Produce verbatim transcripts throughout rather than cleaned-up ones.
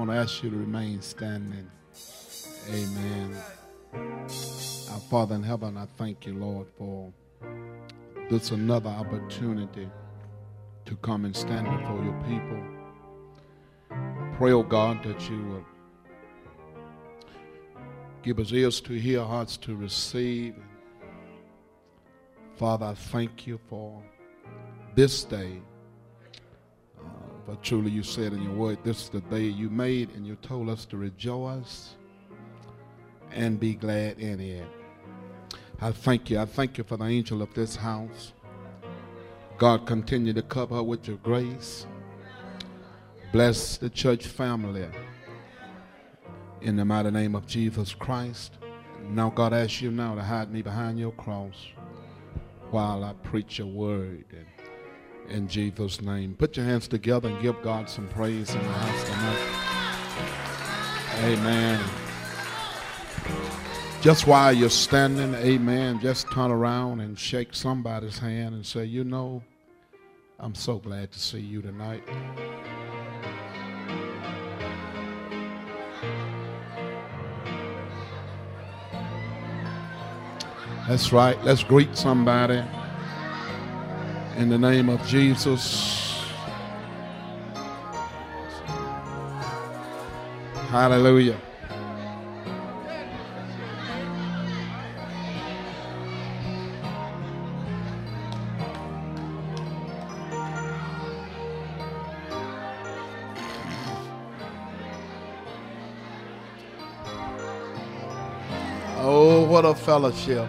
want to ask you to remain standing. Amen. Our Father in heaven, I thank you, Lord, for this another opportunity to come and stand before your people. Pray, oh God, that you would give us ears to hear, hearts to receive. Father, I thank you for this day. Uh, for truly you said in your word, this is the day you made, and you told us to rejoice and be glad in it. I thank you. I thank you for the angel of this house. God, continue to cover her with your grace. Bless the church family in the mighty name of Jesus Christ. Now, God, I ask you now to hide me behind your cross while I preach your word. And in Jesus' name, put your hands together and give God some praise in the house tonight. Amen. Just while you're standing, amen, just turn around and shake somebody's hand and say, you know, I'm so glad to see you tonight. That's right. Let's greet somebody in the name of Jesus. Hallelujah. Oh, what a fellowship.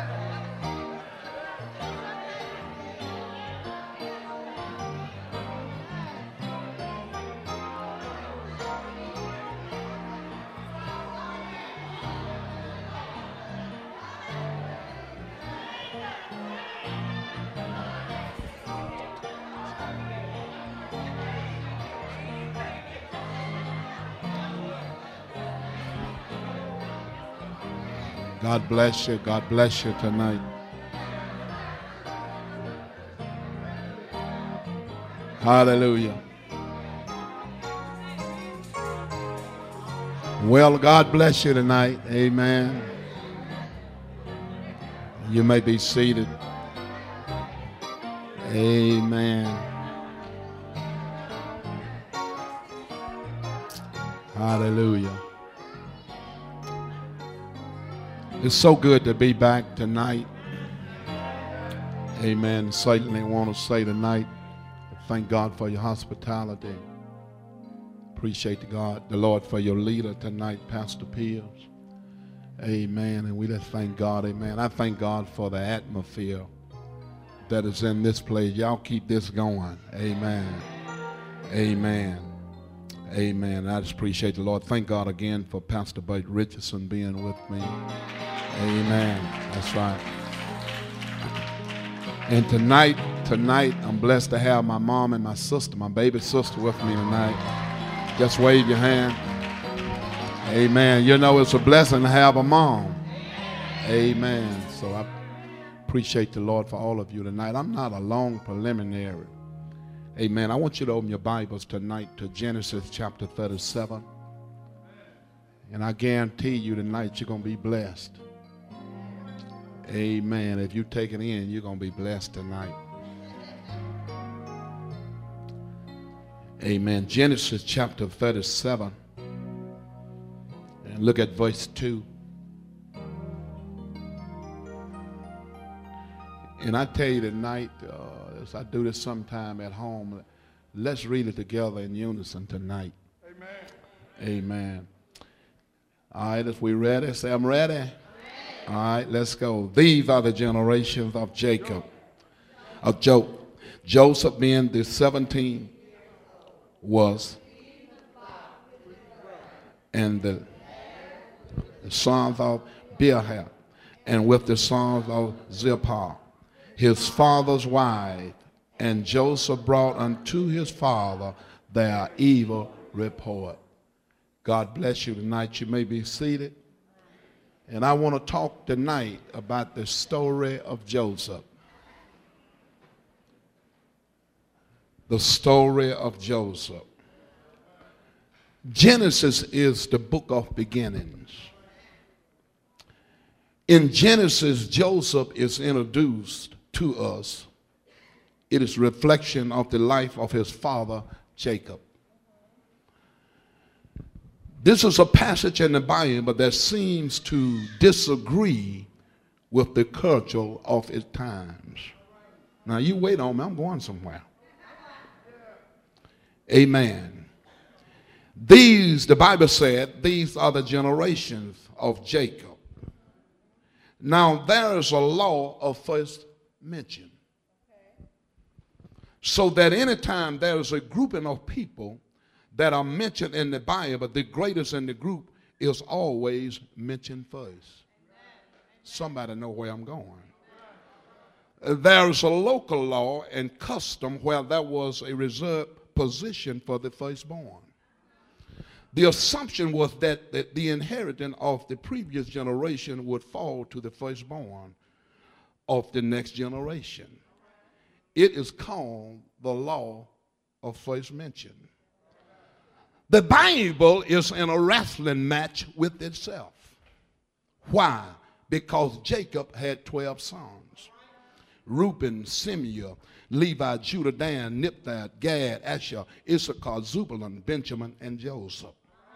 God bless you. God bless you tonight. Hallelujah. Well, God bless you tonight. Amen. You may be seated. Amen. Hallelujah. It's so good to be back tonight. Amen. Certainly want to say tonight, thank God for your hospitality. Appreciate the God, the Lord, for your leader tonight, Pastor Pierce. Amen. And we just thank God. Amen. I thank God for the atmosphere that is in this place. Y'all keep this going. Amen. Amen. Amen. I just appreciate the Lord. Thank God again for Pastor Bert Richardson being with me. Amen. That's right. And tonight, tonight, I'm blessed to have my mom and my sister, my baby sister with me tonight. Just wave your hand. Amen. You know, it's a blessing to have a mom. Amen. So I appreciate the Lord for all of you tonight. I'm not a long preliminary. Amen. I want you to open your Bibles tonight to Genesis chapter thirty-seven. And I guarantee you tonight you're going to be blessed. Amen. If you take it in, you're going to be blessed tonight. Amen. Genesis chapter thirty-seven. And look at verse two. And I tell you tonight, uh, as I do this sometime at home, let's read it together in unison tonight. Amen. Amen. All right, if we're ready, say I'm ready. Ready. All right, let's go. These are the generations of Jacob, of Jo- Joseph being the seventeenth was, and the, the sons of Bilhah, and with the sons of Zilpah, his father's wife, and Joseph brought unto his father their evil report. God bless you tonight. You may be seated. And I want to talk tonight about the story of Joseph. The story of Joseph. Genesis is the book of beginnings. In Genesis, Joseph is introduced to us. It is a reflection of the life of his father, Jacob. This is a passage in the Bible that seems to disagree with the culture of its times. Now, you wait on me, I'm going somewhere. Amen. These, the Bible said, these are the generations of Jacob. Now, there is a law of first mention. So that anytime there is a grouping of people that are mentioned in the Bible, the greatest in the group is always mentioned first. Somebody know where I'm going. There's a local law and custom where there was a reserved position for the firstborn. The assumption was that, that the inheritance of the previous generation would fall to the firstborn of the next generation. It is called the law of first mention. The Bible is in a wrestling match with itself. Why? Because Jacob had twelve sons. Reuben, Simeon, Levi, Judah, Dan, Naphtali, Gad, Asher, Issachar, Zebulun, Benjamin, and Joseph.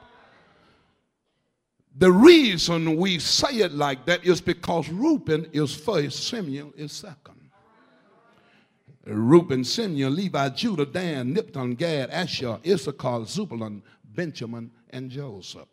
The reason we say it like that is because Reuben is first, Simeon is second. Reuben, Simeon, Levi, Judah, Dan, Naphtali, Gad, Asher, Issachar, Zebulun, Benjamin, and Joseph.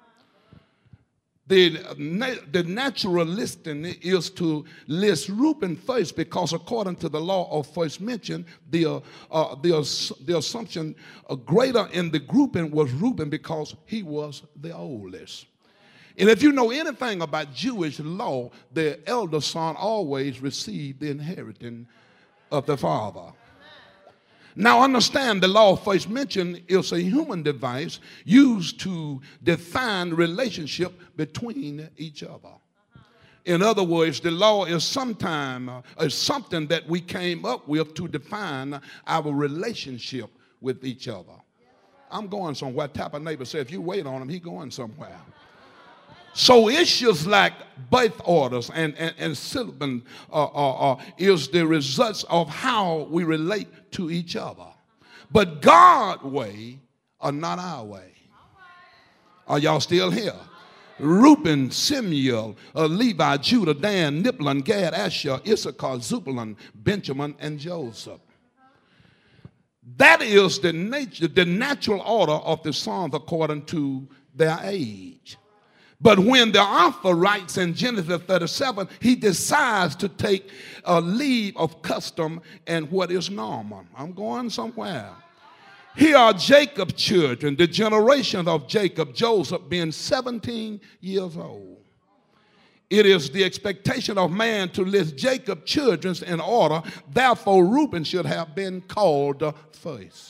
The, the natural listing is to list Reuben first because according to the law of first mention, the, uh, uh, the, the assumption uh, greater in the grouping was Reuben because he was the oldest. And if you know anything about Jewish law, the elder son always received the inheritance of the father. Now understand, the law of first mention is a human device used to define relationship between each other. In other words, the law is sometime uh, is something that we came up with to define our relationship with each other. I'm going somewhere. Tap a neighbor, say, if you wait on him, he's going somewhere. So issues like birth orders and, and, and syllabus uh, uh, uh, is the results of how we relate to each other. But God's way are not our way. Are y'all still here? Reuben, Simeon, uh, Levi, Judah, Dan, Naphtali, Gad, Asher, Issachar, Zebulun, Benjamin, and Joseph. That is the nature, the natural order of the sons according to their age. But when the author writes in Genesis thirty-seven, he decides to take a leave of custom and what is normal. I'm going somewhere. Here are Jacob's children, the generation of Jacob, Joseph being seventeen years old. It is the expectation of man to list Jacob's children in order. Therefore, Reuben should have been called first.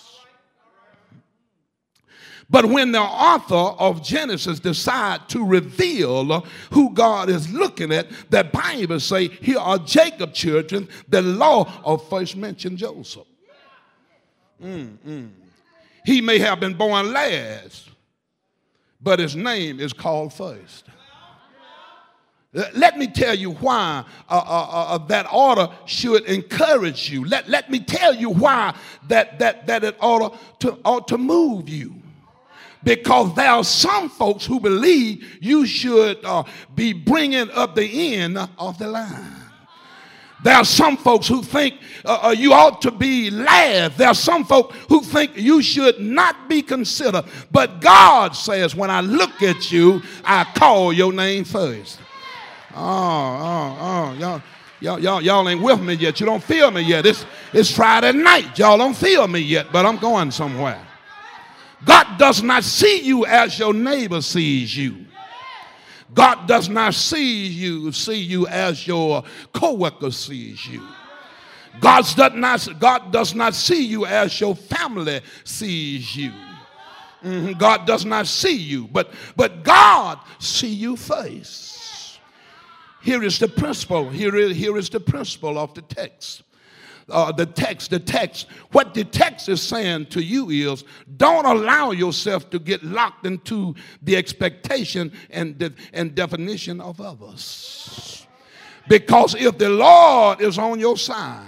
But when the author of Genesis decide to reveal who God is looking at, the Bible say, here are Jacob's children, the law of first mention Joseph. Mm-mm. He may have been born last, but his name is called first. Let me tell you why uh, uh, uh, that order should encourage you. Let, let me tell you why that, that, that it ought to, ought to move you. Because there are some folks who believe you should uh, be bringing up the end of the line. There are some folks who think uh, uh, you ought to be last. There are some folks who think you should not be considered. But God says, when I look at you, I call your name first. Oh, oh, oh, y'all, y'all, y'all, y'all ain't with me yet. You don't feel me yet. It's, it's Friday night. Y'all don't feel me yet, but I'm going somewhere. God does not see you as your neighbor sees you. God does not see you, see you as your coworker sees you. God does not, God does not see you as your family sees you. Mm-hmm. God does not see you, but, but God see you first. Here is the principle. Here is, here is the principle of the text. uh, the text, the text, what the text is saying to you is, don't allow yourself to get locked into the expectation and, de- and definition of others. Because if the Lord is on your side,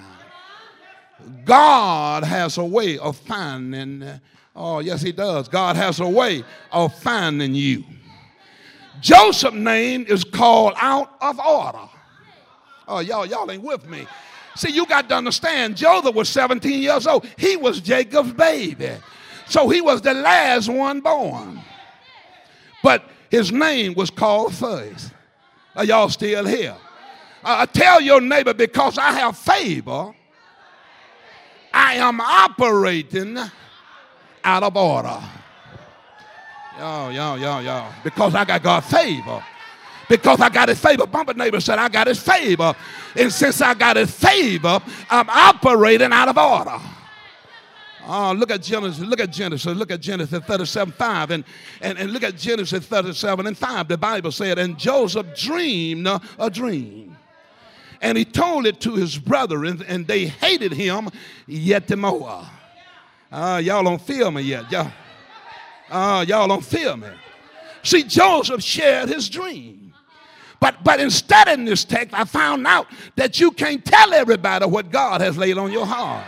God has a way of finding, oh yes he does, God has a way of finding you. Joseph's name is called out of order. Oh, y'all, y'all ain't with me. See, you got to understand, Joseph was seventeen years old. He was Jacob's baby. So he was the last one born. But his name was called first. Are y'all still here? Uh, tell your neighbor, because I have favor, I am operating out of order. Y'all, y'all, y'all, y'all. Because I got God's favor. Because I got his favor. Bumper neighbor said, I got his favor. And since I got his favor, I'm operating out of order. Oh, look at Genesis. Look at Genesis. Look at Genesis thirty-seven five. And, and, and look at Genesis thirty-seven and five. The Bible said, and Joseph dreamed a dream. And he told it to his brethren, and they hated him yet the more. Uh, y'all don't feel me yet. Y'all, uh, y'all don't feel me. See, Joseph shared his dream. But, but in studying this text, I found out that you can't tell everybody what God has laid on your heart.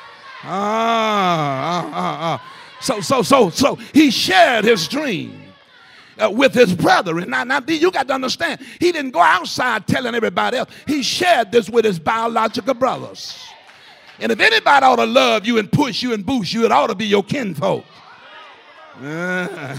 Ah, ah, ah, ah. So, so, so, so he shared his dream uh, with his brethren. Now, now, you got to understand, he didn't go outside telling everybody else. He shared this with his biological brothers. And if anybody ought to love you and push you and boost you, it ought to be your kinfolk. Uh,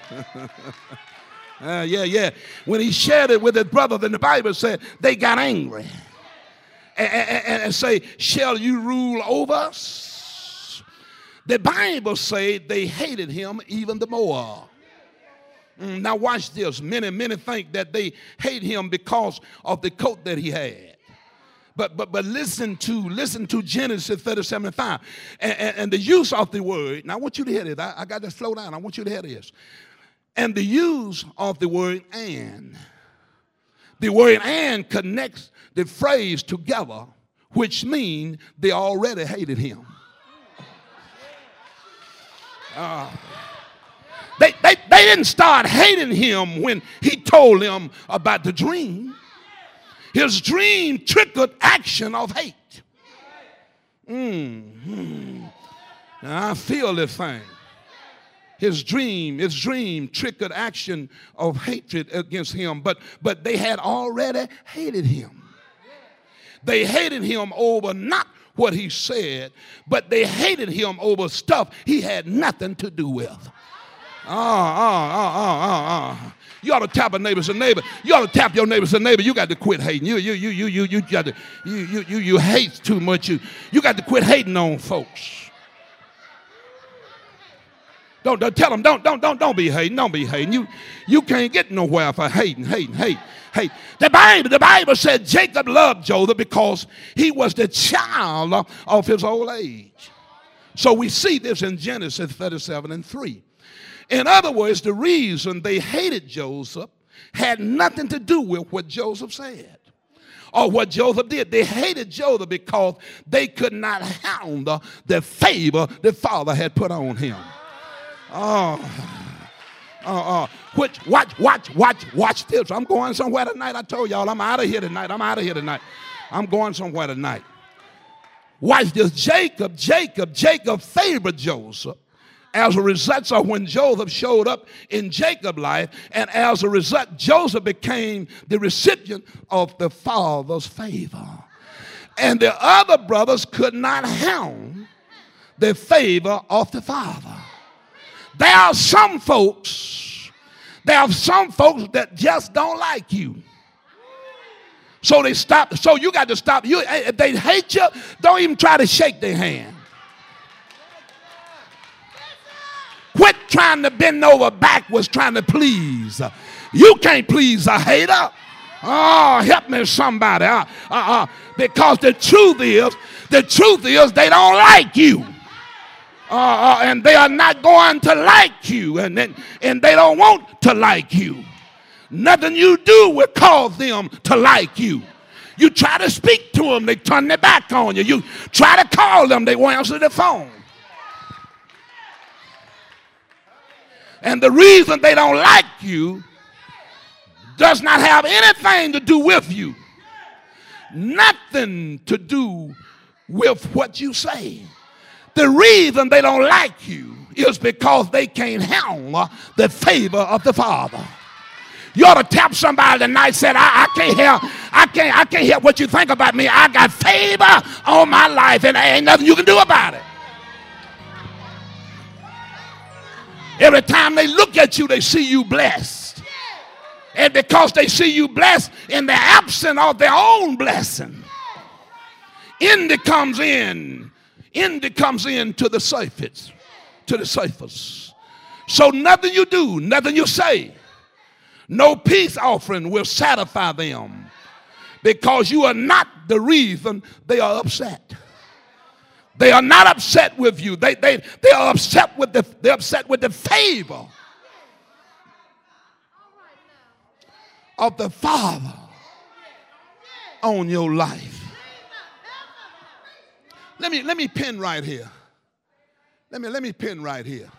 uh, yeah, yeah. When he shared it with his brother, then the Bible said they got angry and, and, and say, shall you rule over us? The Bible said they hated him even the more. Mm, now watch this. Many, many think that they hate him because of the coat that he had. But but but listen to listen to Genesis thirty-seven and five. And, and, and the use of the word. Now I want you to hear this. I, I got to slow down. I want you to hear this. And the use of the word and. The word and connects the phrase together, which means they already hated him. Uh, they, they, they didn't start hating him when he told them about the dream. His dream triggered action of hate. Mm-hmm. Now I feel this thing. His dream, his dream triggered action of hatred against him, but, but they had already hated him. They hated him over not what he said, but they hated him over stuff he had nothing to do with. Ah, ah, ah, ah, ah, ah. You ought to tap a neighbor, say, neighbor. You ought to tap your neighbor, say, neighbor. You got to quit hating. You, you, you, you, you, you got to, you, you, you, you hate too much. You, you got to quit hating on folks. Don't, don't tell them. Don't, don't, don't, don't be hating. Don't be hating. You, you can't get nowhere for hating, hating, hate, hate. The Bible, the Bible said Jacob loved Joseph because he was the child of his old age. So we see this in Genesis thirty-seven and three. In other words, the reason they hated Joseph had nothing to do with what Joseph said or what Joseph did. They hated Joseph because they could not handle the favor the father had put on him. Oh, oh, oh. Which, watch, watch, watch, watch this. I'm going somewhere tonight. I told y'all I'm out of here tonight. I'm out of here tonight. I'm going somewhere tonight. Watch this. Jacob, Jacob, Jacob favored Joseph as a result of when Joseph showed up in Jacob's life, and as a result, Joseph became the recipient of the father's favor. And the other brothers could not handle the favor of the father. There are some folks, there are some folks that just don't like you. So they stop, so you got to stop. You, if they hate you, don't even try to shake their hand. Quit trying to bend over backwards trying to please. You can't please a hater. Oh, help me somebody. Uh, uh, uh, because the truth is, the truth is they don't like you. Uh, uh, and they are not going to like you. And, and, and they don't want to like you. Nothing you do will cause them to like you. You try to speak to them, they turn their back on you. You try to call them, they won't answer the phone. And the reason they don't like you does not have anything to do with you. Nothing to do with what you say. The reason they don't like you is because they can't handle the favor of the Father. You ought to tap somebody tonight and say, I, I can't help, I can't, I can't help what you think about me. I got favor on my life and there ain't nothing you can do about it. Every time they look at you, they see you blessed. And because they see you blessed in the absence of their own blessing, envy comes in. Envy comes in to the surface, to the surface. So nothing you do, nothing you say, no peace offering will satisfy them, because you are not the reason they are upset. They are not upset with you. They, they, they are upset with the, they're upset with the favor of the Father on your life. Let me, let me pin right here. Let me, let me pin right here.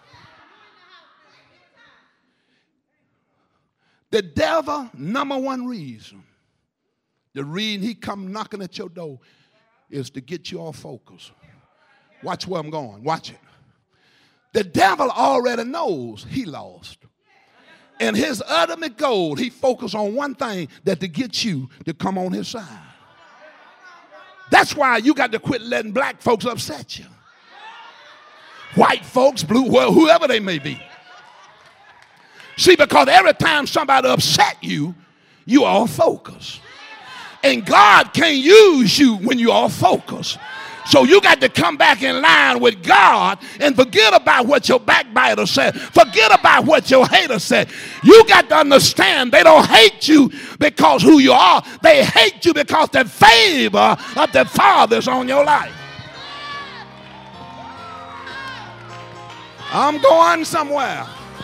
The devil, number one reason, the reason he come knocking at your door is to get you off focus. Watch where I'm going. Watch it. The devil already knows he lost. And his ultimate goal, he focused on one thing, that to get you to come on his side. That's why you got to quit letting black folks upset you. White folks, blue, well, whoever they may be. See, because every time somebody upset you, you are off focus. And God can't use you when you're off focus. So you got to come back in line with God and forget about what your backbiter said. Forget about what your hater said. You got to understand they don't hate you because who you are. They hate you because the favor of the Father is on your life. I'm going somewhere.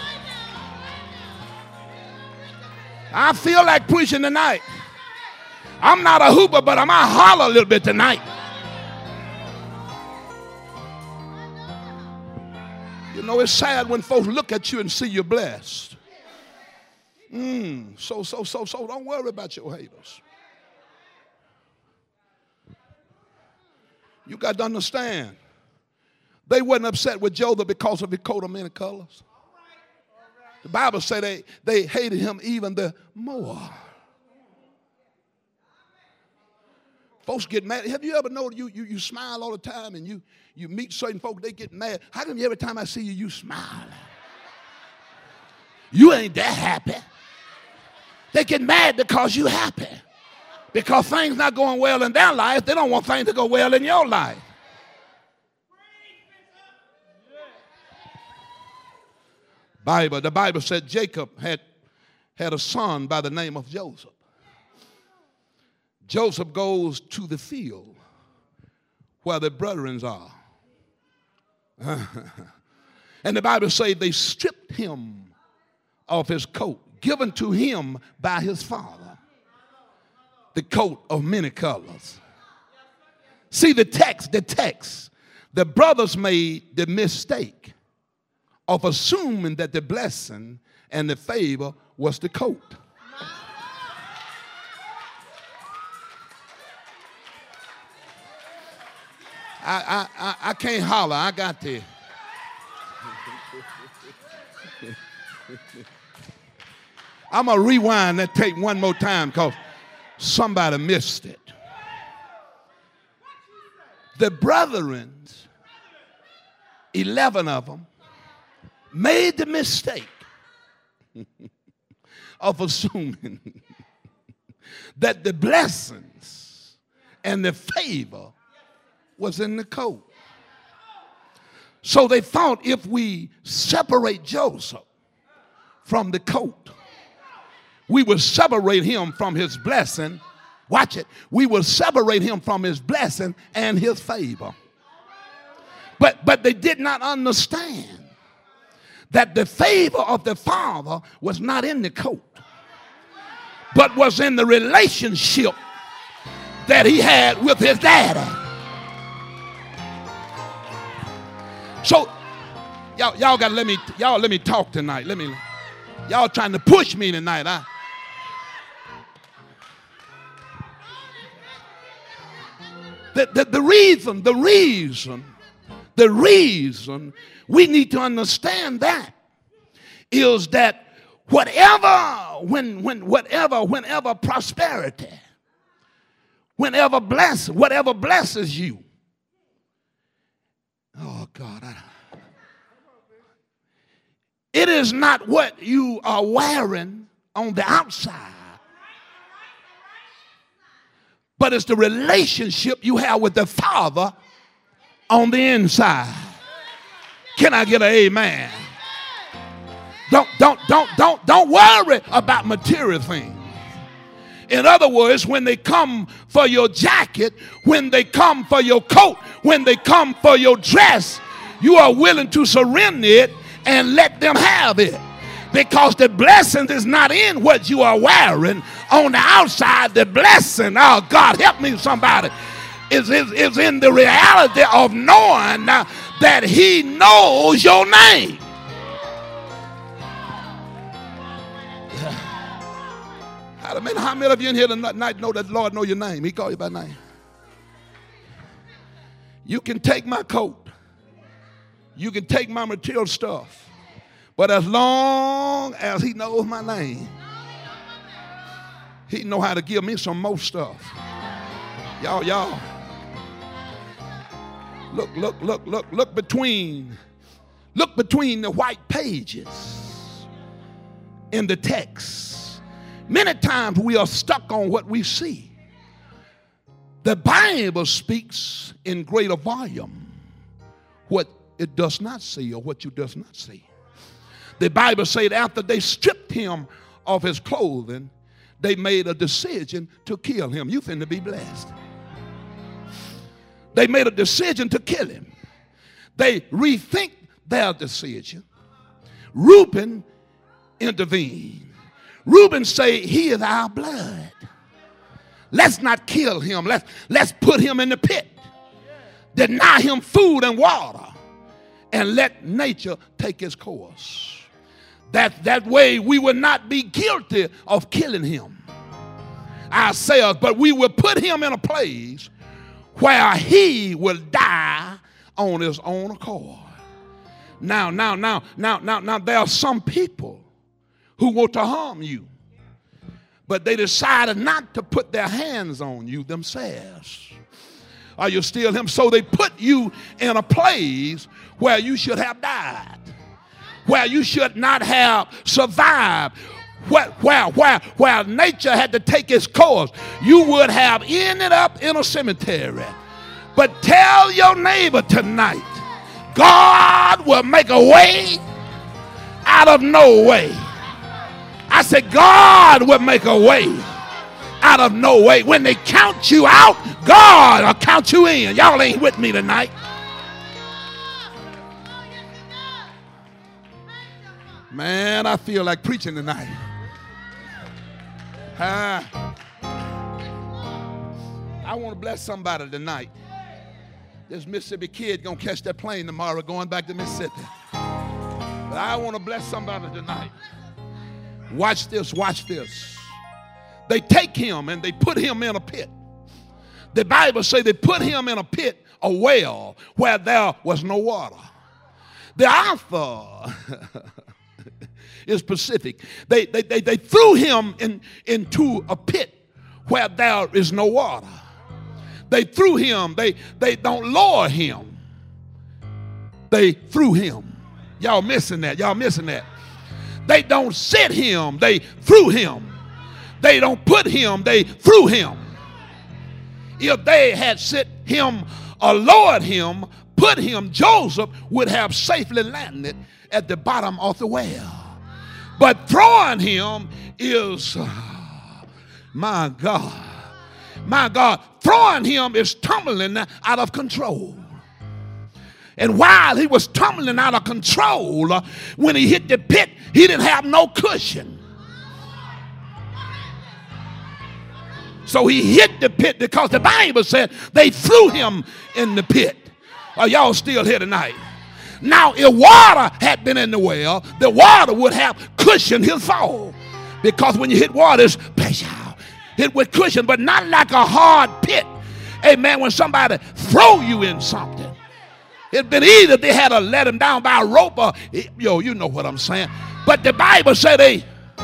I feel like preaching tonight. I'm not a hooper, but I might holler a little bit tonight. You know, it's sad when folks look at you and see you're blessed. Mm, so, so, so, so don't worry about your haters. You got to understand, they weren't upset with Joseph because of his coat of many colors. The Bible said they, they hated him even the more. Folks get mad. Have you ever noticed you, you, you smile all the time and you, you meet certain folks, they get mad? How come every time I see you, you smile? You ain't that happy. They get mad because you happy. Because things not going well in their life, they don't want things to go well in your life. Bible, the Bible said Jacob had, had a son by the name of Joseph. Joseph goes to the field where the brethren are. And the Bible says they stripped him of his coat, given to him by his father, the coat of many colors. See the text, the text, the brothers made the mistake of assuming that the blessing and the favor was the coat. I, I, I, I can't holler. I got to. I'm going to rewind that tape one more time because somebody missed it. The brethren, eleven of them, made the mistake of assuming that the blessings and the favor was in the coat. So they thought if we separate Joseph from the coat, we will separate him from his blessing. Watch it. We will separate him from his blessing and his favor. But, but they did not understand that the favor of the Father was not in the coat, but was in the relationship that he had with his daddy. So y'all, y'all gotta let me, y'all let me talk tonight. Let me, y'all trying to push me tonight. Huh? The, the, the reason, the reason, the reason we need to understand that is that whatever, when, when, whatever, whenever prosperity, whenever bless, whatever blesses you, oh God, I, it is not what you are wearing on the outside, but it's the relationship you have with the Father on the inside. Can I get an amen? Don't, don't, don't, don't, don't worry about material things. In other words, when they come for your jacket, when they come for your coat, when they come for your dress, you are willing to surrender it and let them have it. Because the blessing is not in what you are wearing on the outside. The blessing, oh God, help me somebody, is, is, is in the reality of knowing uh, that he knows your name. I mean, how many of you in here tonight know that the Lord know your name? He called you by name. You can take my coat. You can take my material stuff. But as long as he knows my name, he know how to give me some more stuff. Y'all, y'all. Look, look, look, look, look between, look between the white pages in the text. Many times we are stuck on what we see. The Bible speaks in greater volume what it does not see or what you does not see. The Bible said after they stripped him of his clothing, they made a decision to kill him. You finna be blessed. They made a decision to kill him. They rethink their decision. Reuben intervened. Reuben said, he is our blood. Let's not kill him. Let's, let's put him in the pit. Deny him food and water. And let nature take its course. That, that way we will not be guilty of killing him ourselves, but we will put him in a place where he will die on his own accord. Now, now, now, now, now, now, there are some people who want to harm you, but they decided not to put their hands on you themselves. Are you still him? So they put you in a place where you should have died, where you should not have survived, where, where, where, where nature had to take its course. You would have ended up in a cemetery. But tell your neighbor tonight, God will make a way out of no way. I said, God will make a way out of no way. When they count you out, God will count you in. Y'all ain't with me tonight. Man, I feel like preaching tonight. Uh, I want to bless somebody tonight. This Mississippi kid gonna catch that plane tomorrow going back to Mississippi. But I want to bless somebody tonight. Watch this, watch this. They take him and they put him in a pit. The Bible says they put him in a pit, a well, where there was no water. The author is specific. They, they, they, they threw him in, into a pit where there is no water. They threw him. They, they don't lower him. They threw him. Y'all missing that. Y'all missing that. They don't sit him. They threw him. They don't put him. They threw him. If they had sit him or lowered him, put him, Joseph would have safely landed at the bottom of the well. But throwing him is, uh, my God, my God, throwing him is tumbling out of control. And while he was tumbling out of control, uh, when he hit the pit, he didn't have no cushion. So he hit the pit because the Bible said they threw him in the pit. Are y'all still here tonight? Now, if water had been in the well, the water would have cushioned his fall. Because when you hit water, it's pressure. It would cushion, but not like a hard pit. Amen. When somebody throw you in something, it'd been easy if they had to let him down by a rope or, yo, you know what I'm saying. But the Bible said they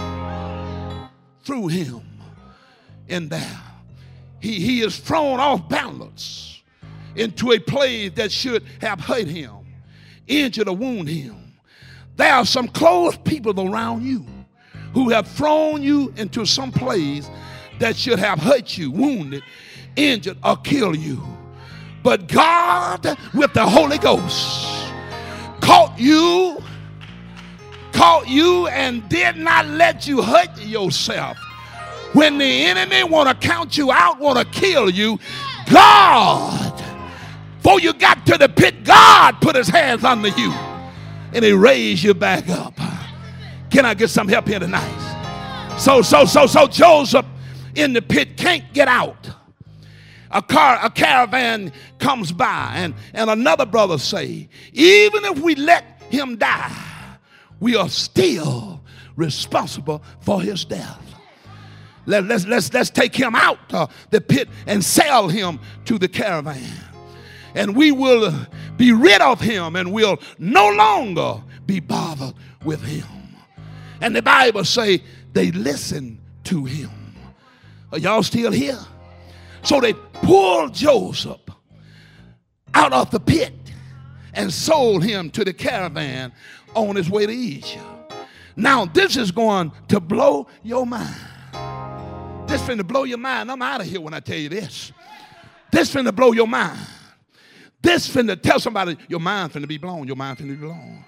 threw him in there. He, he is thrown off balance into a place that should have hurt him, injured or wound him. There are some close people around you who have thrown you into some place that should have hurt you, wounded, injured, or killed you. But God, with the Holy Ghost, caught you, caught you and did not let you hurt yourself. When the enemy want to count you out, want to kill you, God, before you got to the pit, God put his hands under you and he raised you back up. Can I get some help here tonight? So, so, so, so Joseph in the pit can't get out. A car, a caravan comes by, and, and another brother say, even if we let him die, we are still responsible for his death. Let, let's, let's, let's take him out uh, the pit and sell him to the caravan. And we will be rid of him and we'll no longer be bothered with him. And the Bible say they listened to him. Are y'all still here? So they pulled Joseph out of the pit and sold him to the caravan on his way to Egypt. Now this is going to blow your mind. This finna blow your mind. I'm out of here when I tell you this. This finna blow your mind. This finna tell somebody your mind finna be blown. Your mind finna be blown.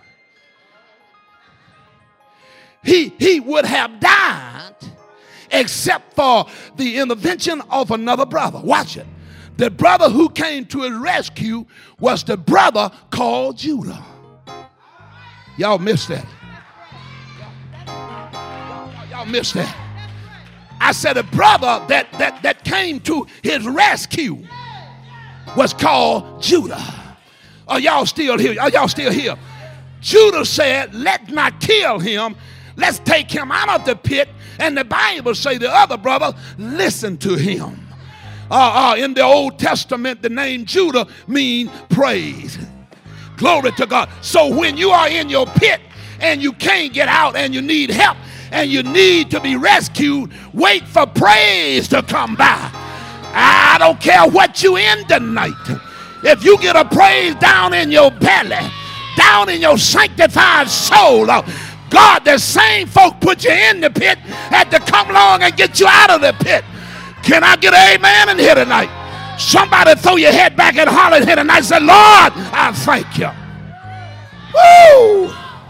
He, he would have died except for the intervention of another brother. Watch it. The brother who came to his rescue was the brother called Judah. Y'all missed that. Y'all missed that. I said a brother that, that, that came to his rescue was called Judah. Are y'all still here? Are y'all still here? Judah said, let's not kill him. Let's take him out of the pit. And the Bible say the other brother listened to him. Uh, uh, in the Old Testament, the name Judah means praise. Glory to God. So when you are in your pit and you can't get out and you need help and you need to be rescued, wait for praise to come by. I don't care what you in tonight. If you get a praise down in your belly, down in your sanctified soul, God, the same folk put you in the pit had to come along and get you out of the pit. Can I get an amen in here tonight? Somebody throw your head back and holler here tonight and say, Lord, I thank you. Woo!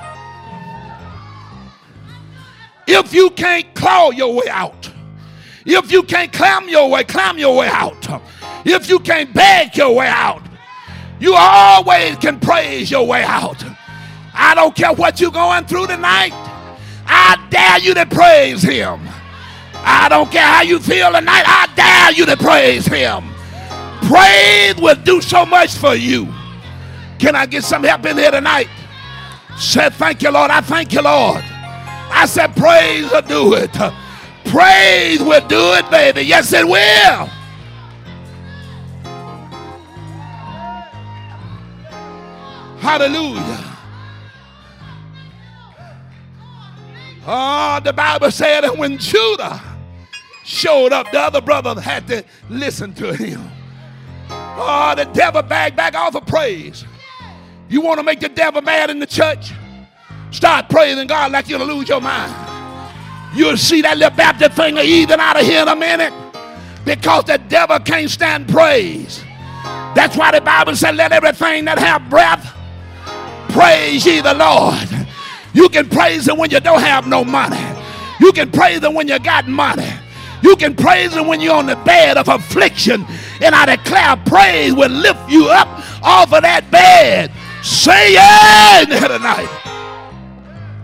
If you can't claw your way out, if you can't climb your way, climb your way out, if you can't beg your way out, you always can praise your way out. I don't care what you're going through tonight. I dare you to praise him. I don't care how you feel tonight. I dare you to praise him. Praise will do so much for you. Can I get some help in here tonight? Say, thank you, Lord. I thank you, Lord. I said, praise will do it. Praise will do it, baby. Yes, it will. Hallelujah. Oh, the Bible said that when Judah showed up, the other brother had to listen to him. Oh, the devil back back off of praise. You want to make the devil mad in the church? Start praising God like you'll lose your mind. You'll see that little Baptist thing even out of here in a minute, because the devil can't stand praise. That's why the Bible said, let everything that have breath praise ye the Lord. You can praise him when you don't have no money. You can praise him when you got money. You can praise him when you're on the bed of affliction. And I declare praise will lift you up off of that bed. Say yeah tonight.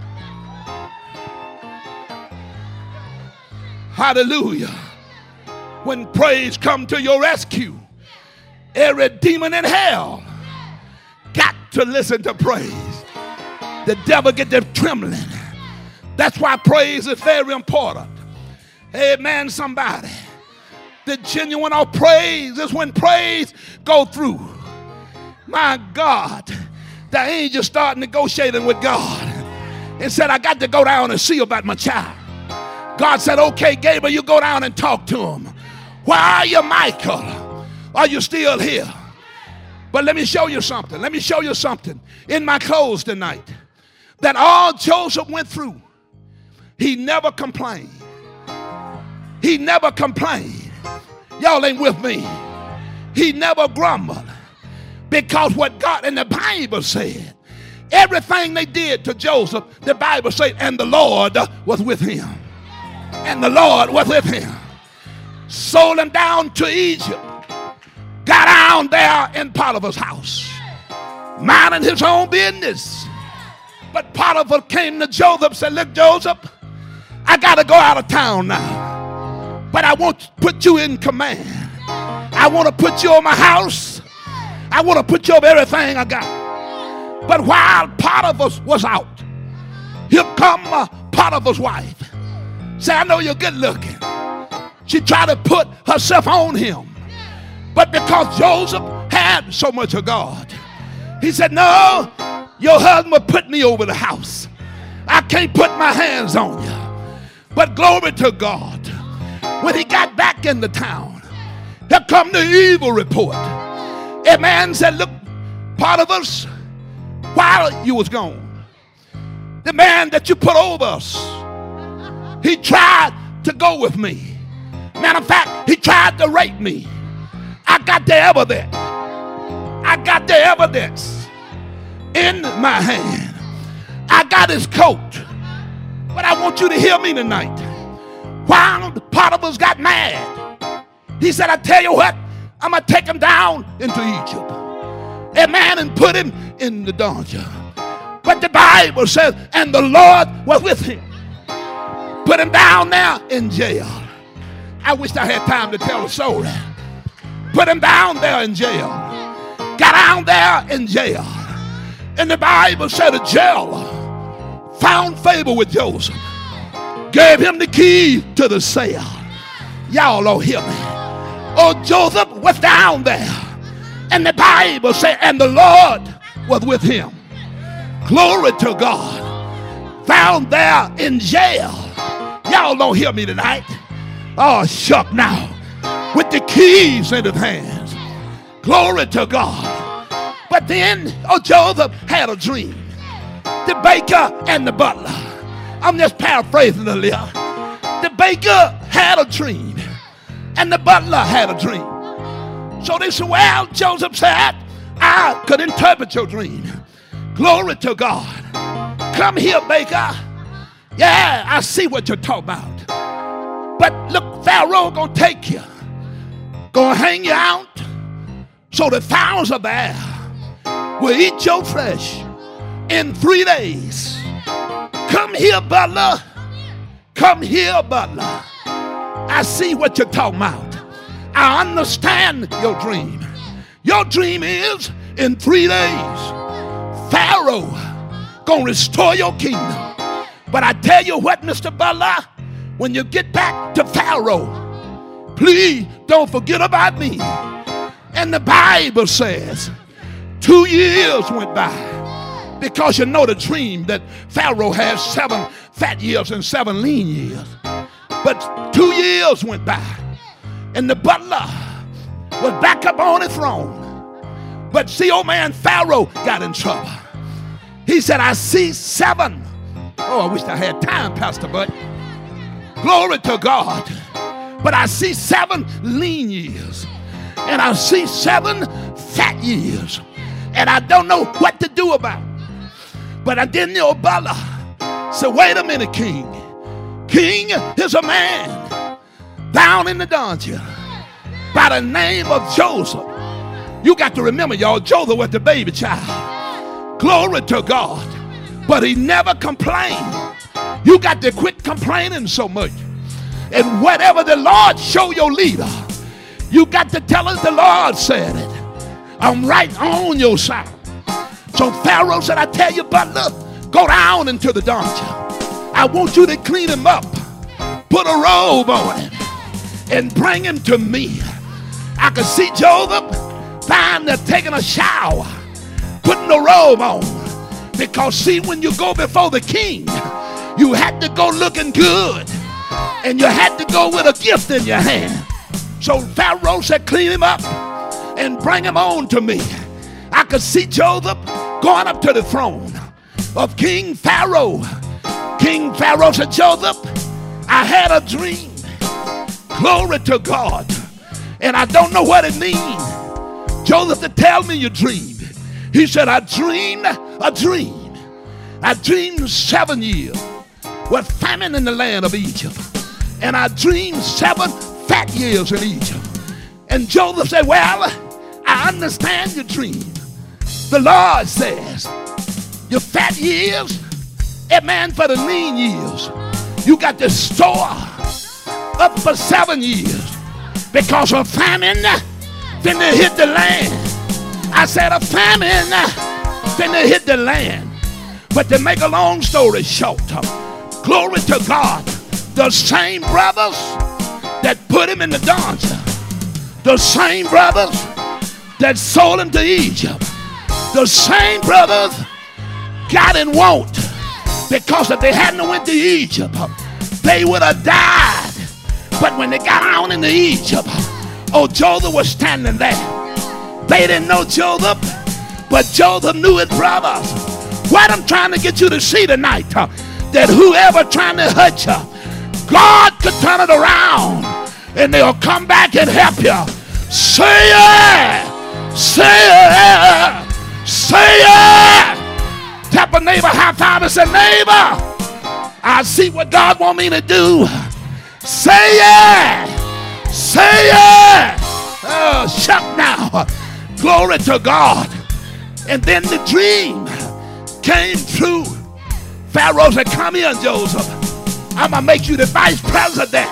Hallelujah. When praise come to your rescue, every demon in hell got to listen to praise. The devil get them trembling. That's why praise is very important. Amen, somebody. The genuine of praise is when praise go through. My God, the angel started negotiating with God and said, I got to go down and see about my child. God said, okay, Gabriel, you go down and talk to him. Where are you, Michael? Are you still here? But let me show you something. Let me show you something in my clothes tonight. That all Joseph went through, he never complained. He never complained. Y'all ain't with me. He never grumbled. Because what God in the Bible said, everything they did to Joseph, the Bible said, and the Lord was with him. And the Lord was with him. Sold him down to Egypt. Got down there in Potiphar's house, minding his own business. But Potiphar came to Joseph and said, look, Joseph, I got to go out of town now. But I want to put you in command. I want to put you on my house. I want to put you over everything I got. But while Potiphar was out, here come uh, Potiphar's wife. Say, I know you're good looking. She tried to put herself on him. But because Joseph had so much of God, he said, no, your husband put me over the house. I can't put my hands on you. But glory to God. When he got back in the town, here come the evil report. A man said, look, Potiphar's, while you was gone, the man that you put over us, he tried to go with me. Matter of fact, he tried to rape me. I got the evidence. I got the evidence in my hand. I got his coat. But I want you to hear me tonight. While Potiphar's got mad, he said, I tell you what, I'm going to take him down into Egypt. A man and put him in the dungeon. But the Bible says, and the Lord was with him. Put him down there in jail. I wish I had time to tell the story. Put him down there in jail. Got down there in jail. And the Bible said a jailer found favor with Joseph. Gave him the key to the cell. Y'all don't hear me. Oh, Joseph was down there. And the Bible said, and the Lord was with him. Glory to God. Found there in jail. Y'all don't hear me tonight. Oh, shuck now. With the keys in his hands. Glory to God. But then, oh, Joseph had a dream. The baker and the butler. I'm just paraphrasing a little. The baker had a dream. And the butler had a dream. So they said, well, Joseph said, I could interpret your dream. Glory to God. Come here, baker. Yeah, I see what you're talking about. But look, Pharaoh gonna take you. Gonna hang you out. So the fowls of the air will eat your flesh in three days. Come here, butler. Come here, butler. I see what you're talking about. I understand your dream. Your dream is in three days, Pharaoh gonna restore your kingdom. But I tell you what, Mister Butler, when you get back to Pharaoh, please don't forget about me. And the Bible says two years went by, because you know the dream that Pharaoh has seven fat years and seven lean years. But two years went by, and the butler was back up on his throne. But see, old man Pharaoh got in trouble. He said, I see seven. Oh, I wish I had time, Pastor Bud. Glory to God. But I see seven lean years, and I see seven fat years, and I don't know what to do about it. But I didn't know butler. So wait a minute, King. King is a man down in the dungeon by the name of Joseph. You got to remember, y'all, Joseph was the baby child. Glory to God. But he never complained. You got to quit complaining so much. And whatever the Lord show your leader, you got to tell us the Lord said it. I'm right on your side. So Pharaoh said, I tell you, butler, go down into the dungeon. I want you to clean him up, put a robe on him, and bring him to me. I could see Joseph finally taking a shower, putting the robe on. Because see, when you go before the king, you had to go looking good, and you had to go with a gift in your hand. So Pharaoh said, clean him up and bring him on to me. I could see Joseph going up to the throne of King Pharaoh. King Pharaoh said, Joseph, I had a dream. Glory to God. And I don't know what it means. Joseph, to tell me your dream. He said, I dreamed a dream. I dreamed seven years with famine in the land of Egypt. And I dreamed seven fat years in Egypt. And Joseph said, well, I understand your dream. The Lord says, your fat years, a man for the lean years, you got to store up for seven years because of famine finna hit the land. I said a famine finna hit the land. But to make a long story short, glory to God, the same brothers that put him in the dungeon, the same brothers that sold him to Egypt, the same brothers got in want, because if they hadn't went to Egypt, they would have died. But when they got out into Egypt, oh, Joseph was standing there. They didn't know Joseph, but Joseph knew his brothers. What I'm trying to get you to see tonight, uh, that whoever trying to hurt you, God could turn it around and they'll come back and help you. Say it! Say it! Say it! Tap a neighbor, high five, and say, neighbor, I see what God want me to do. Say it! Say it! Oh, shut now. Glory to God. And then the dream came true. Pharaoh said, come here, Joseph. I'm going to make you the vice president.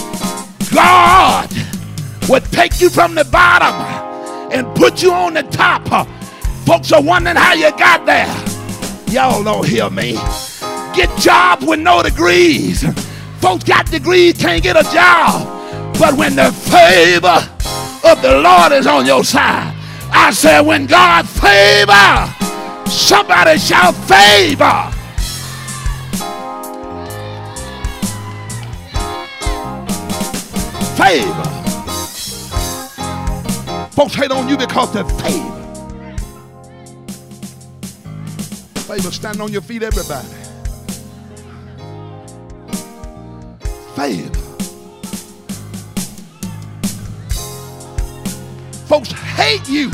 God would take you from the bottom and put you on the top. Folks are wondering how you got there. Y'all don't hear me. Get jobs with no degrees. Folks got degrees, can't get a job. But when the favor of the Lord is on your side, I said, when God favor, somebody shout favor. Favor. Folks hate on you because of favor. Favor, stand on your feet, everybody. Favor. Folks hate you.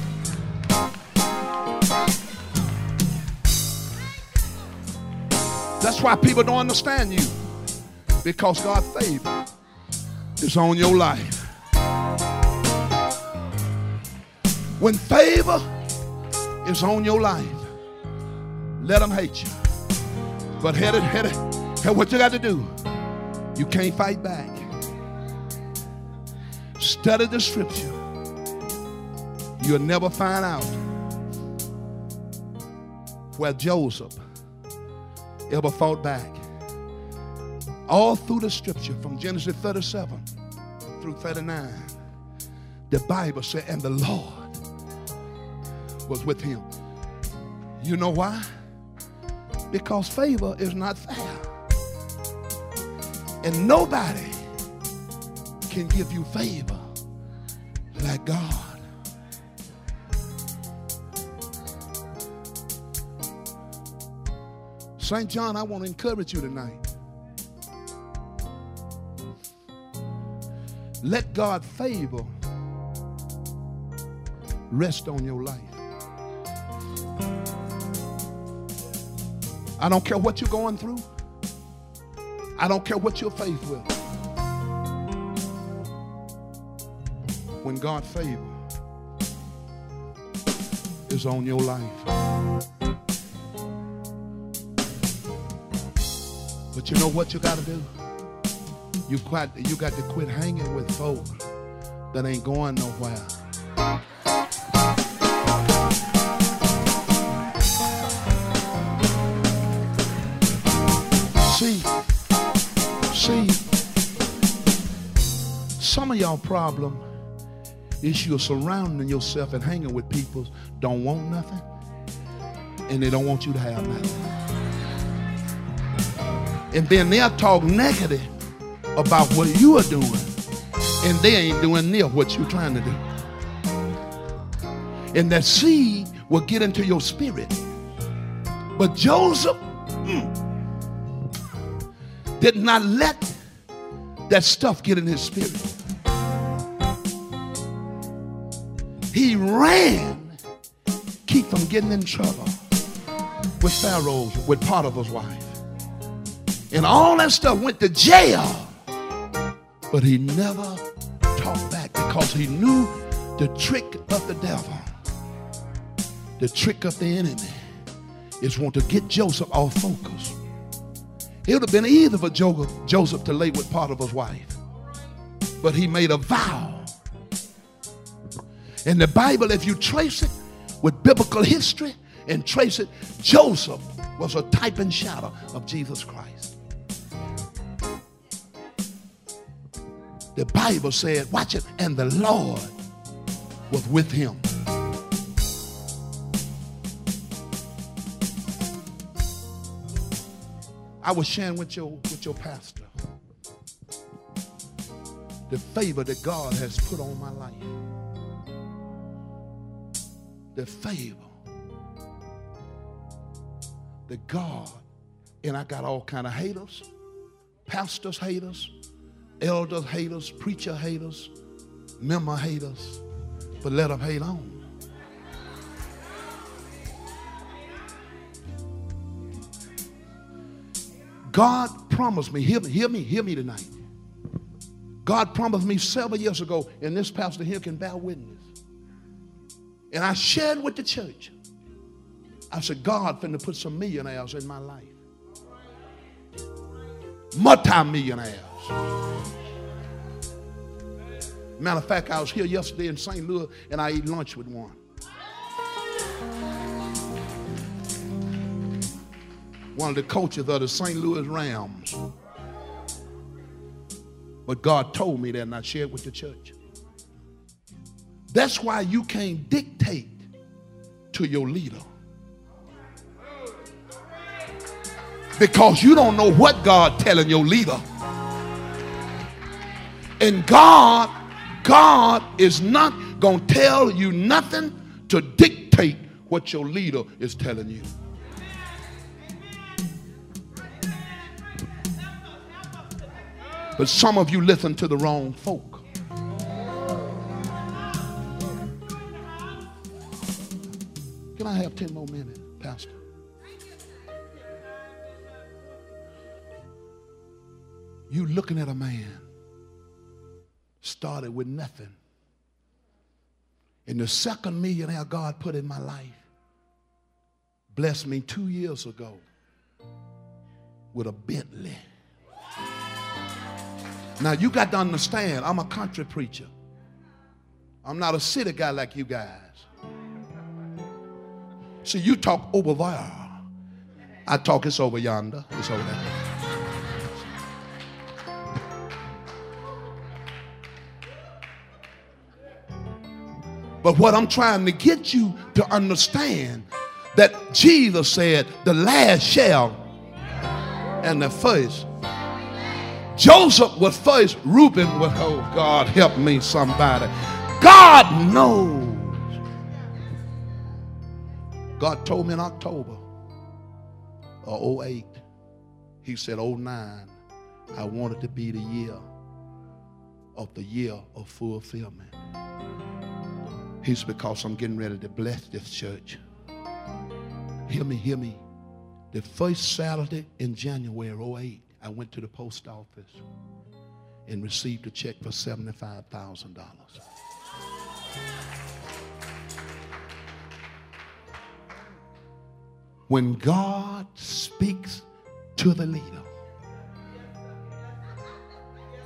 That's why people don't understand you. Because God's favor is on your life. When favor is on your life, let them hate you. But head it, head it, head what you got to do. You can't fight back. Study the scripture. You'll never find out where Joseph ever fought back. All through the scripture, from Genesis thirty-seven through thirty-nine, the Bible said, and the Lord was with him. You know why? Because favor is not fair. And nobody can give you favor like God. Saint John, I want to encourage you tonight. Let God's favor rest on your life. I don't care what you're going through. I don't care what you're faced with. When God's favor is on your life. But you know what you got to do? You quite, you got to quit hanging with folks that ain't going nowhere. See, see, some of y'all problem is you're surrounding yourself and hanging with people don't want nothing, and they don't want you to have nothing. And then they'll talk negative about what you are doing, and they ain't doing near what you're trying to do. And that seed will get into your spirit. But Joseph mm, did not let that stuff get in his spirit. He ran, keep from getting in trouble with Pharaoh's, with Potiphar's wife. And all that stuff went to jail. But he never talked back because he knew the trick of the devil, the trick of the enemy is want to get Joseph off focus. It would have been easy for Joseph to lay with Potiphar's wife, but he made a vow. In the Bible, if you trace it with biblical history and trace it, Joseph was a type and shadow of Jesus Christ. The Bible said, watch it, and the Lord was with him. I was sharing with your, with your pastor the favor that God has put on my life. The favor that God, and I got all kind of haters, pastors haters, elders haters, preacher haters, member haters, but let them hate on. God promised me, hear me, hear me, hear me tonight. God promised me several years ago, and this pastor here can bear witness. And I shared with the church. I said, God finna put some millionaires in my life. Multi-millionaires. Matter of fact, I was here yesterday in Saint Louis and I ate lunch with one. One of the coaches of the Saint Louis Rams. But God told me that and I shared with the church. That's why you can't dictate to your leader. Because you don't know what God telling your leader. And God, God is not going to tell you nothing to dictate what your leader is telling you. But some of you listen to the wrong folk. Can I have ten more minutes, Pastor? You looking at a man, started with nothing. And the second millionaire God put in my life blessed me two years ago with a Bentley. Now you got to understand, I'm a country preacher. I'm not a city guy like you guys. See, you talk over there. I talk it's over yonder. It's over there. But what I'm trying to get you to understand, that Jesus said, the last shall and the first. Joseph was first. Reuben was, oh God, help me somebody. God knows. God told me in October of oh eight, he said, oh nine, I wanted to be the year of the year of fulfillment. It's because I'm getting ready to bless this church. Hear me, hear me. The first Saturday in January oh eight, I went to the post office and received a check for seventy-five thousand dollars. When God speaks to the leader,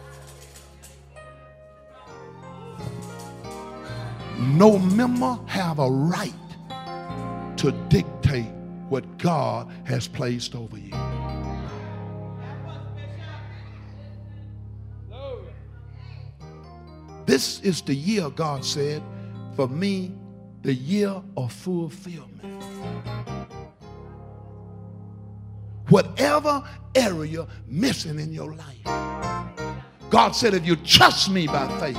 no member have a right to dictate what God has placed over you. This is the year, God said, for me, the year of fulfillment. Whatever area missing in your life, God said, if you trust me by faith,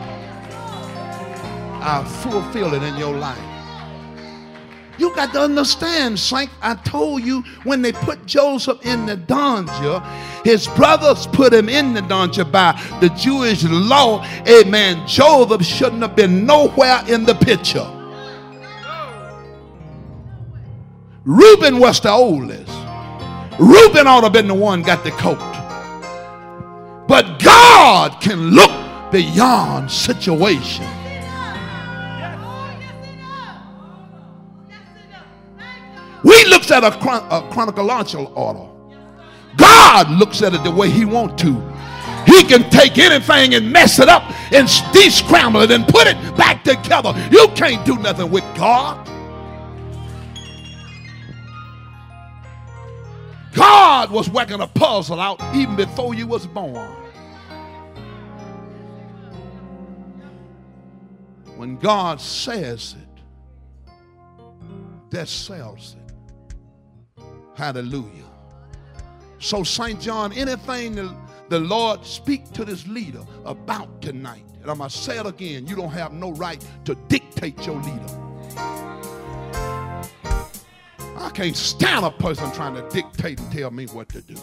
I'll fulfill it in your life. You got to understand, Saint, I told you when they put Joseph in the dungeon, his brothers put him in the dungeon by the Jewish law. Amen. Joseph shouldn't have been nowhere in the picture. Reuben was the oldest. Reuben ought to have been the one got the coat. But God can look beyond situation. We looks at a, chron a chronological order. God looks at it the way he wants to. He can take anything and mess it up and de-scramble it and put it back together. You can't do nothing with God. God was working a puzzle out even before you was born. When God says it, that sells it. Hallelujah. So Saint John, anything the, the Lord speak to this leader about tonight, and I'm going to say it again, you don't have no right to dictate your leader. I can't stand a person trying to dictate and tell me what to do.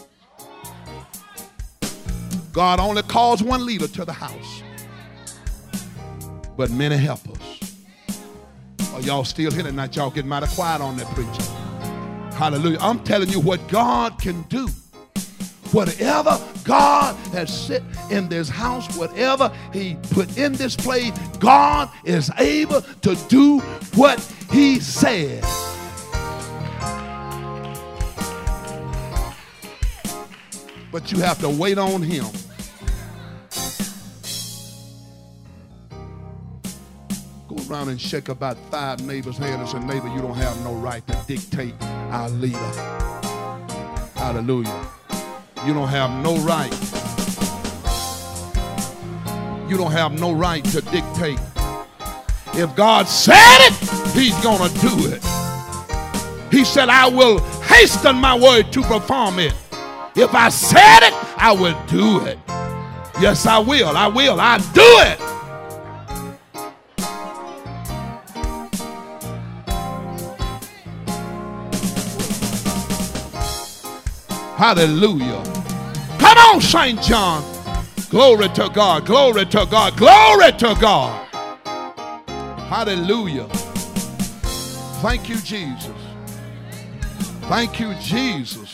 God only calls one leader to the house, but many helpers. Are y'all still here tonight? Y'all getting mighty quiet on that preacher. Hallelujah. I'm telling you what God can do. Whatever God has set in this house, whatever he put in this place, God is able to do what he said. But you have to wait on him. Go around and shake about five neighbors' hands and say, neighbor, you don't have no right to dictate our leader. Hallelujah. You don't have no right. You don't have no right to dictate. If God said it, he's going to do it. He said, I will hasten my word to perform it. If I said it, I will do it. Yes, I will. I will. I do it. Hallelujah. Come on, Saint John. Glory to God. Glory to God. Glory to God. Hallelujah. Thank you, Jesus. Thank you, Jesus.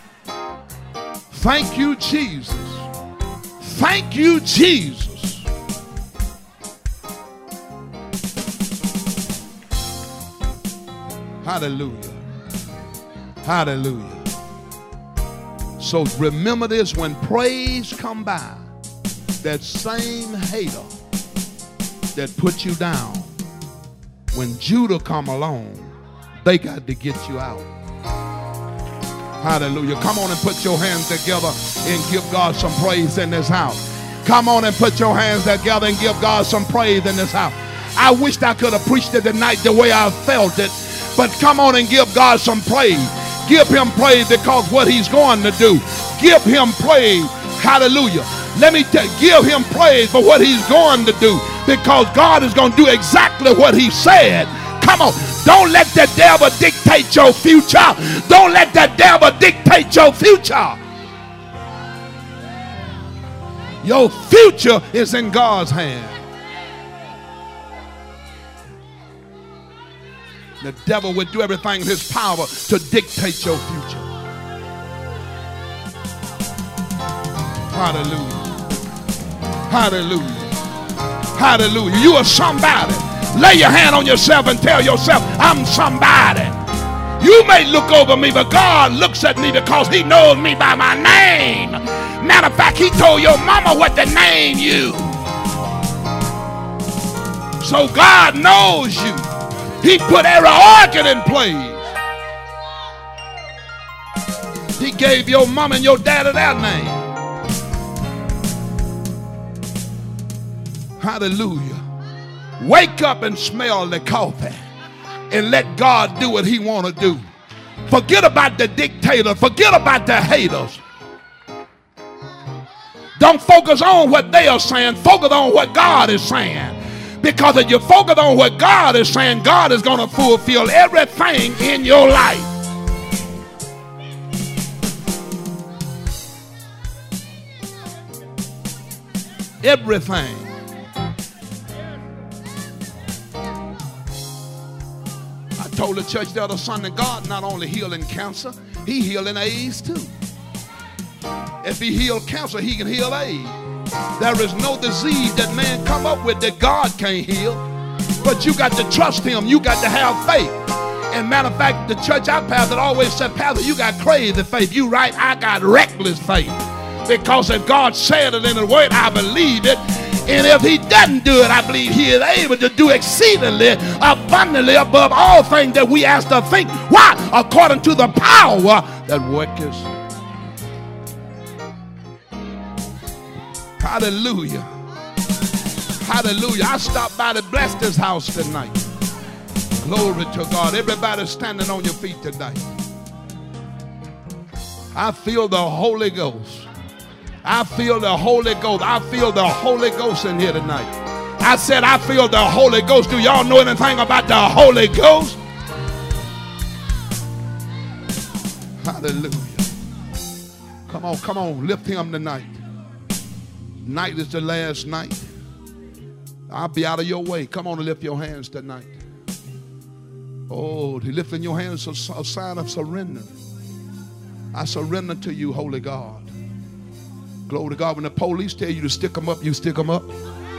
Thank you, Jesus. Thank you, Jesus. Hallelujah. Hallelujah. So remember this, when praise come by, that same hater that put you down, when Judah come along, they got to get you out. Hallelujah. Come on and put your hands together and give God some praise in this house. Come on and put your hands together and give God some praise in this house. I wished I could have preached it tonight the way I felt it, but come on and give God some praise. Give him praise because what he's going to do. Give him praise. Hallelujah. Let me tell you, give him praise for what he's going to do, because God is going to do exactly what he said. Come on. Don't let the devil dictate your future. Don't let the devil dictate your future. Your future is in God's hand. The devil would do everything in his power to dictate your future. Hallelujah. Hallelujah. Hallelujah. You are somebody. Lay your hand on yourself and tell yourself, I'm somebody. You may look over me, but God looks at me because he knows me by my name. Matter of fact, he told your mama what to name you. So God knows you. He put every organ in place. He gave your mom and your daddy their name. Hallelujah. Wake up and smell the coffee and let God do what he want to do. Forget about the dictator. Forget about the haters. Don't focus on what they are saying. Focus on what God is saying. Because if you focus on what God is saying, God is going to fulfill everything in your life. Everything. I told the church the other Sunday, God not only healing cancer, he healing AIDS too. If he healed cancer, he can heal AIDS. There is no disease that man come up with that God can't heal. But you got to trust him. You got to have faith. And matter of fact, the church I pastored always said, Pastor, you got crazy faith. You right, I got reckless faith. Because if God said it in the word, I believe it. And if he doesn't do it, I believe he is able to do exceedingly, abundantly above all things that we ask to think. Why? According to the power that worketh. Hallelujah. Hallelujah. I stopped by to bless this house tonight. Glory to God. Everybody standing on your feet tonight. I feel the Holy Ghost. I feel the Holy Ghost. I feel the Holy Ghost in here tonight. I said I feel the Holy Ghost. Do y'all know anything about the Holy Ghost? Hallelujah. Come on, come on. Lift him tonight. Night is the last night. I'll be out of your way. Come on and lift your hands tonight. Oh, lifting your hands is a sign of surrender. I surrender to you, Holy God. Glory to God. When the police tell you to stick them up, you stick them up.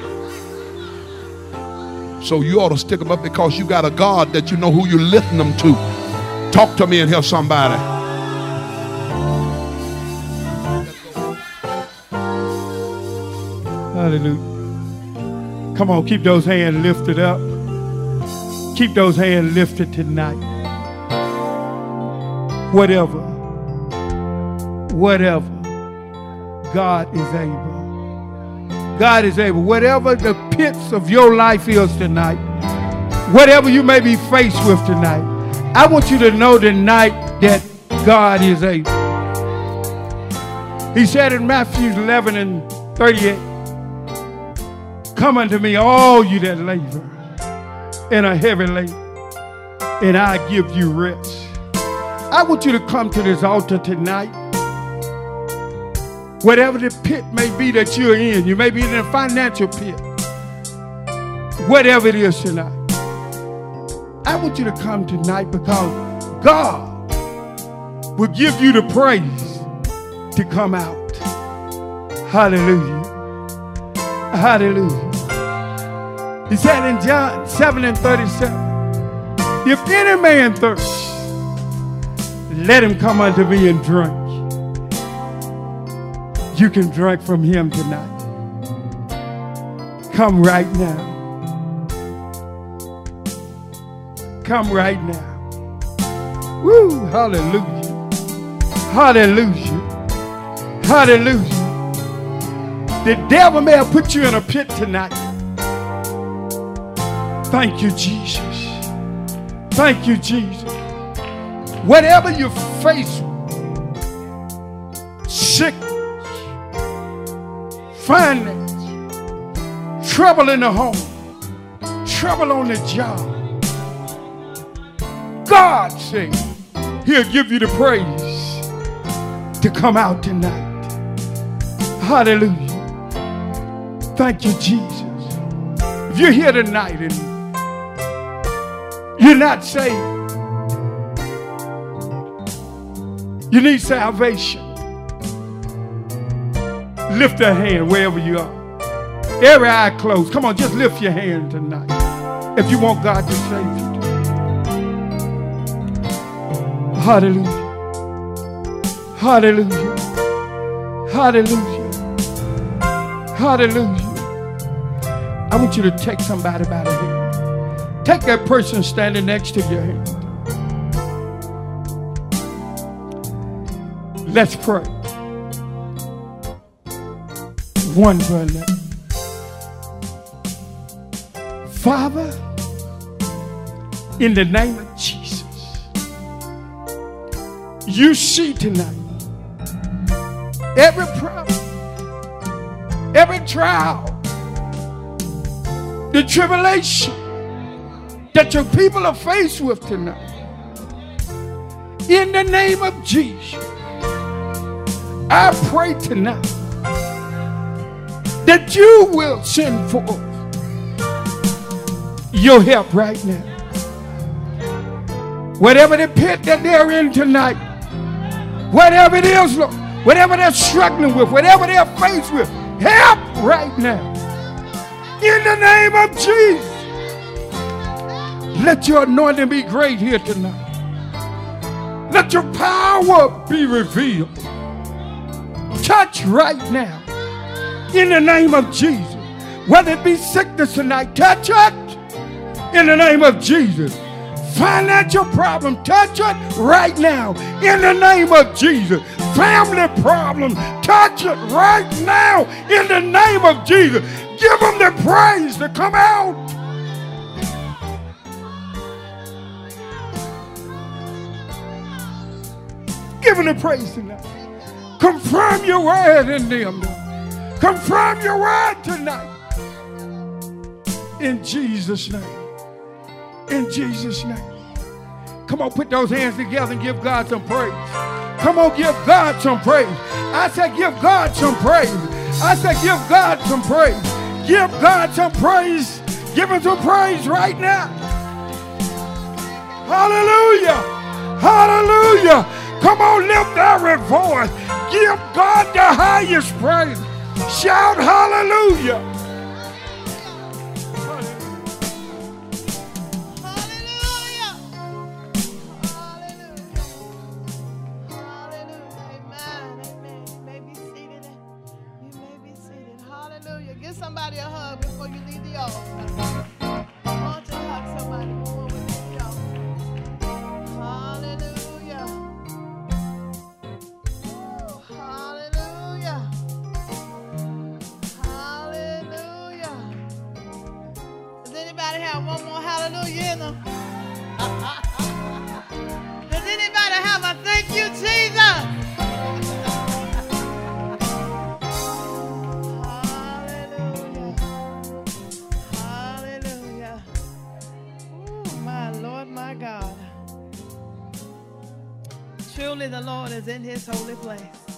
So you ought to stick them up because you got a God that you know who you're lifting them to. Talk to me and help somebody. Hallelujah. Come on, keep those hands lifted up. Keep those hands lifted tonight. Whatever, whatever, God is able. God is able. Whatever the pits of your life is tonight, whatever you may be faced with tonight, I want you to know tonight that God is able. He said in Matthew eleven and thirty-eight, come unto me, all you that labor and are heavy laden, and I give you rest. I want you to come to this altar tonight. Whatever the pit may be that you're in, you may be in a financial pit. Whatever it is tonight, I want you to come tonight because God will give you the praise to come out. Hallelujah. Hallelujah. He said in John seven and thirty-seven, if any man thirst, let him come unto me and drink. You can drink from him tonight. Come right now. Come right now. Woo, hallelujah. Hallelujah. Hallelujah. The devil may have put you in a pit tonight. Thank you, Jesus. Thank you, Jesus. Whatever you face, sickness, finance, trouble in the home, trouble on the job, God said he'll give you the praise to come out tonight. Hallelujah. Thank you, Jesus. If you're here tonight and you're not saved, you need salvation, lift a hand wherever you are. Every eye closed. Come on, just lift your hand tonight if you want God to save you. Hallelujah. Hallelujah. Hallelujah. Hallelujah. I want you to take somebody by the hand. Take that person standing next to your hand. Let's pray. One for another. Father, in the name of Jesus, you see tonight every problem, every trial, the tribulation that your people are faced with tonight. In the name of Jesus, I pray tonight that you will send forth your help right now. Whatever the pit that they're in tonight, whatever it is, Lord, whatever they're struggling with, whatever they're faced with, help right now. In the name of Jesus, let your anointing be great here tonight. Let your power be revealed. Touch right now. In the name of Jesus. Whether it be sickness tonight, touch it. In the name of Jesus. Financial problem, touch it right now. In the name of Jesus. Family problem, touch it right now. In the name of Jesus. Give them the praise to come out. Give them the praise tonight. Confirm your word in them. Confirm your word tonight. In Jesus' name. In Jesus' name. Come on, put those hands together and give God some praise. Come on, give God some praise. I said give God some praise. I said give God some praise. Give God some praise. Give him some praise right now. Hallelujah. Hallelujah. Come on, lift every voice. Give God the highest praise. Shout hallelujah. Hallelujah. Hallelujah. Hallelujah. Amen. Amen. You may be seated. You may be seated. Hallelujah. Give somebody a hug before you leave the altar. I want you to hug somebody before we leave the altar. Hallelujah. Hallelujah. Hallelujah. Does anybody have one more hallelujah in them? Does anybody have a thank you, Jesus? Hallelujah. Hallelujah. Oh, my Lord, my God. Truly the Lord is in his holy place.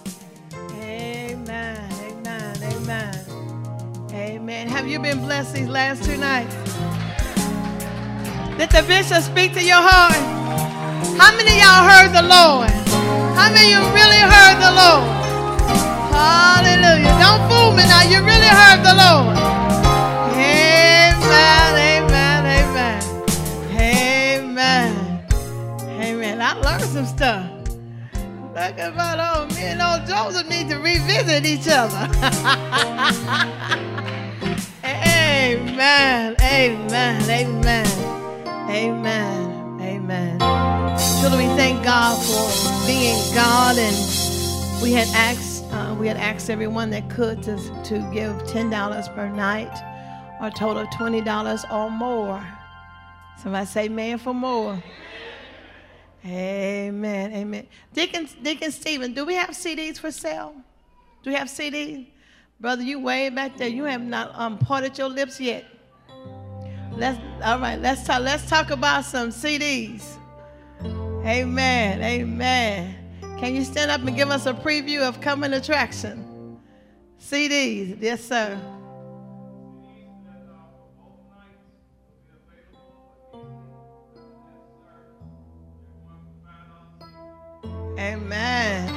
Amen, amen, amen, amen. Have you been blessed these last two nights? Did the bishop speak to your heart? How many of y'all heard the Lord? How many of you really heard the Lord? Hallelujah. Don't fool me now. You really heard the Lord. Amen, amen, amen. Amen. Amen. I learned some stuff. Look about old me and old Joseph need to revisit each other. Amen. Amen. Amen. Amen. Amen. Truly, we thank God for being God, and we had asked uh, we had asked everyone that could to to give ten dollars per night, or a total of twenty dollars or more. Somebody say, "Man, for more." Amen, amen. Deacon, Deacon Stephen, do we have C Ds for sale? Do we have C Ds? Brother, you way back there. You have not um, parted your lips yet. Let's all right. Let's talk. Let's talk about some C Ds. Amen, amen. Can you stand up and give us a preview of coming attraction? C Ds, yes, sir. Amen.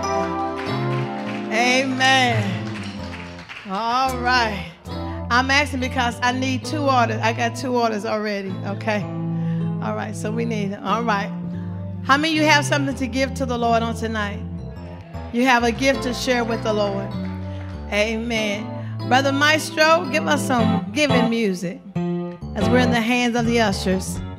Amen. All right. I'm asking because I need two orders. I got two orders already. Okay. All right. So we need, all right. How many of you have something to give to the Lord on tonight? You have a gift to share with the Lord. Amen. Brother Maestro, give us some giving music as we're in the hands of the ushers.